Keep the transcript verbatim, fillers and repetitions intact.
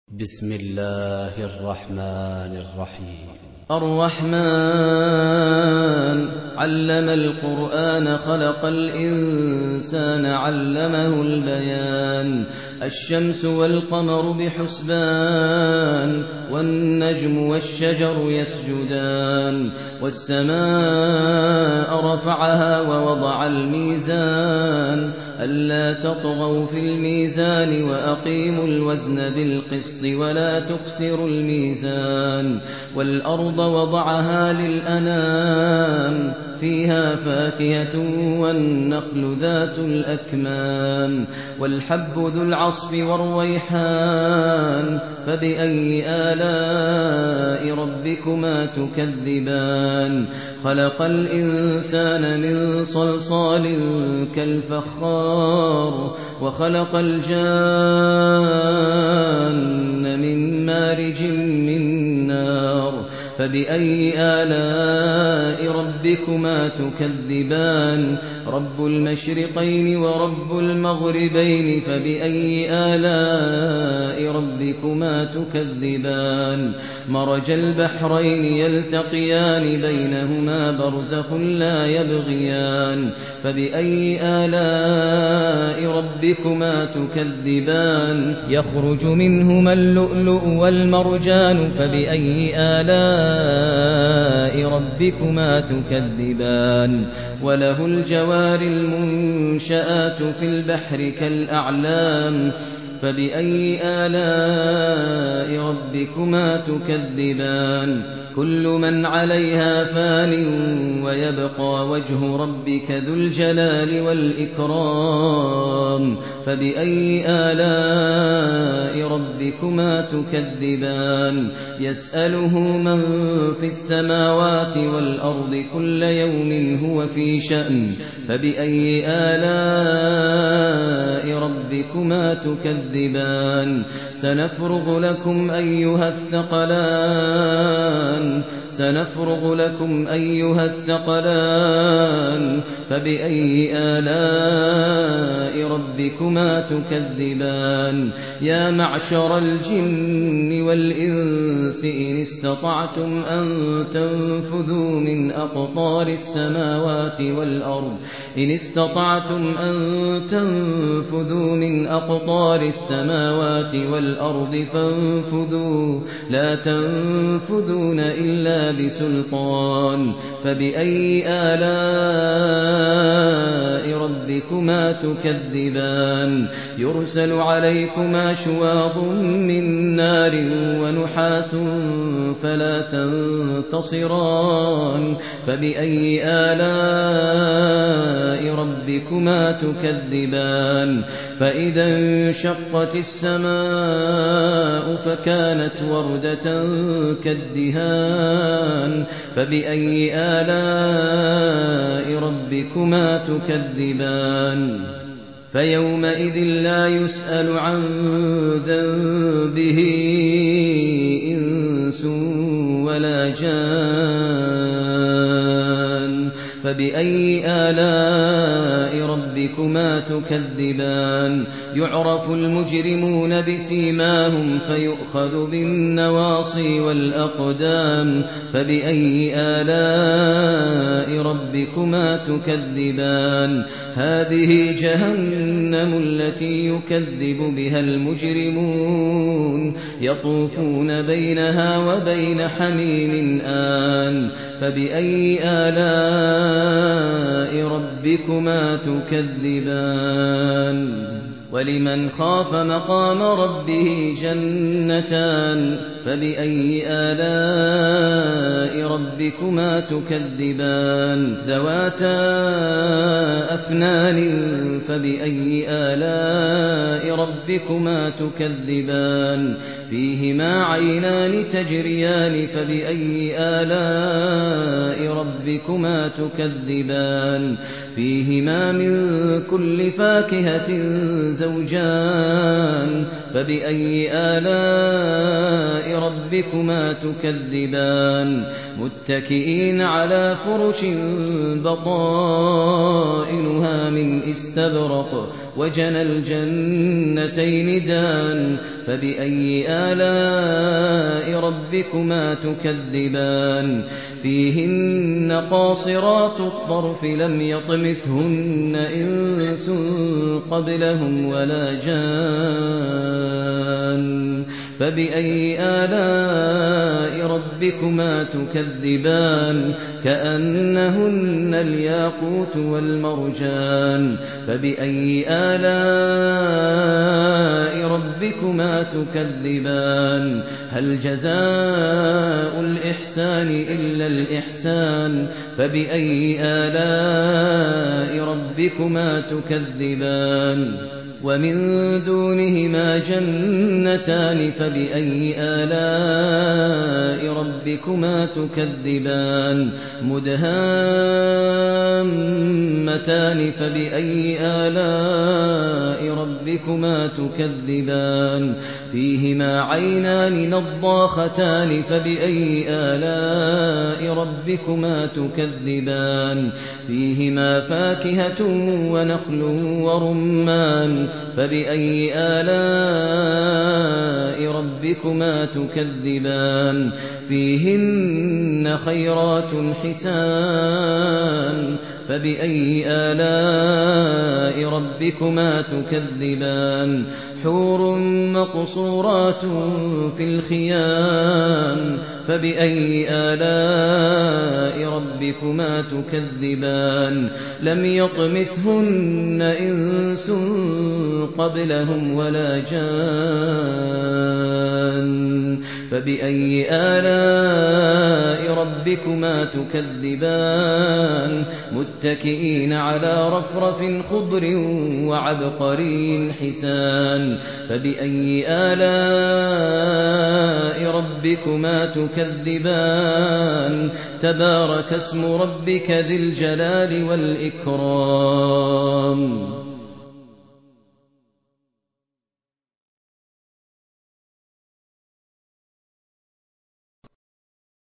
بسم الله الرحمن الرحيم. الرحمن علم القرآن خلق الإنسان علمه البيان. الشمس والقمر بحسبان والنجم والشجر يسجدان والسماء رفعها ووضع الميزان ألا تطغوا في الميزان وأقيموا الوزن بالقسط ولا تخسروا الميزان والأرض وضعها للأنام فيها فاكهة والنخل ذات الأكمام والحب ذو العصف والريحان فبأي آلاء ربكما تكذبان. خلق الإنسان من صلصال كالفخار وخلق الجان من مارج من نار فبأي آلاء ربكما تكذبان. رب المشرقين ورب المغربين فبأي آلاء ربكما تكذبان. مرج البحرين يلتقيان بينهما برزخ لا يبغيان فبأي آلاء ربكما تكذبان. يخرج منهما اللؤلؤ والمرجان فبأي آلاء ربكما تكذبان. وله الجوار المنشآت في البحر كالأعلام فبأي آلاء ربكما تكذبان. كل من عليها فان ويبقى وجه ربك ذو الجلال والإكرام فبأي آلاء ربكما تكذبان. يسأله من في السماوات والأرض كل يوم هو في شأن فبأي آلاء ربكما تكذبان. سنفرغ لكم أيها الثقلان سنفرغ لكم أيها الثقلان فبأي آلاء ربكما تكذبان. يا معشر الجن والإنس إن استطعتم أن تنفذوا من أقطار السماوات والأرض إن استطعتم أن تنفذوا من أقطار السماوات والأرض فانفذوا لا تنفذون إلا بسلطان فبأي آلاء ربكما تكذبان. يرسل عليكما شواظ من نار ونحاس فلا تنتصران فبأي آلاء ربكما تكذبان. فإذا انشقت السماء فكانت وردة كالدهان فبأي آلاء ربكما تكذبان. فيومئذ لا يسأل عن ذنبه إنس ولا جان فبأي آلاء ربكما تكذبان. يعرف المجرمون بسيماهم فيؤخذ بالنواصي والأقدام فبأي آلاء ربكما تكذبان. هذه جهنم التي يكذب بها المجرمون يطوفون بينها وبين حميم آن فبأي آلاء ربكما تكذبان. ولمن خاف مقام ربه جنتان فبأي آلاء ربكما تكذبان. ذواتا أفنان فبأي آلاء ربكما تكذبان. فيهما عينان تجريان فبأي آلاء ربكما تكذبان. فيهما من كل فاكهة زوجان فبأي آلاء ربكما تكذبان متكئين على فرش بطائنها من استبرق وجنى الجنتين دان فبأي آلاء ربكما تكذبان فيهن قاصرات الطرف لم يطمثهن إنس قبلهم ولا جان فبأي آلاء ربكما تكذبان كأنهن الياقوت والمرجان فبأي آلاء ربكما تكذبان هل جزاء الإحسان إلا الإحسان فبأي آلاء ربكما تكذبان ومن دونهما جنتان فبأي آلاء ربكما تكذبان مدهامتان فبأي آلاء ربكما تكذبان فيهما عينان نضاختان فبأي آلاء ربكما تكذبان فيهما فاكهة ونخل ورمان فبأي آلاء ربكما تكذبان فيهن خيرات حسان فبأي آلاء ربكما تكذبان حور مقصورات في الخيام فبأي آلاء ربكما تكذبان لم يطمثهن إنس قبلهم ولا جان فبأي آلاء ربكما تكذبان متكئين على رفرف خضر وعبقري حسان فبأي آلاء ربكما تكذبان تبارك اسم ربك ذي الجلال والإكرام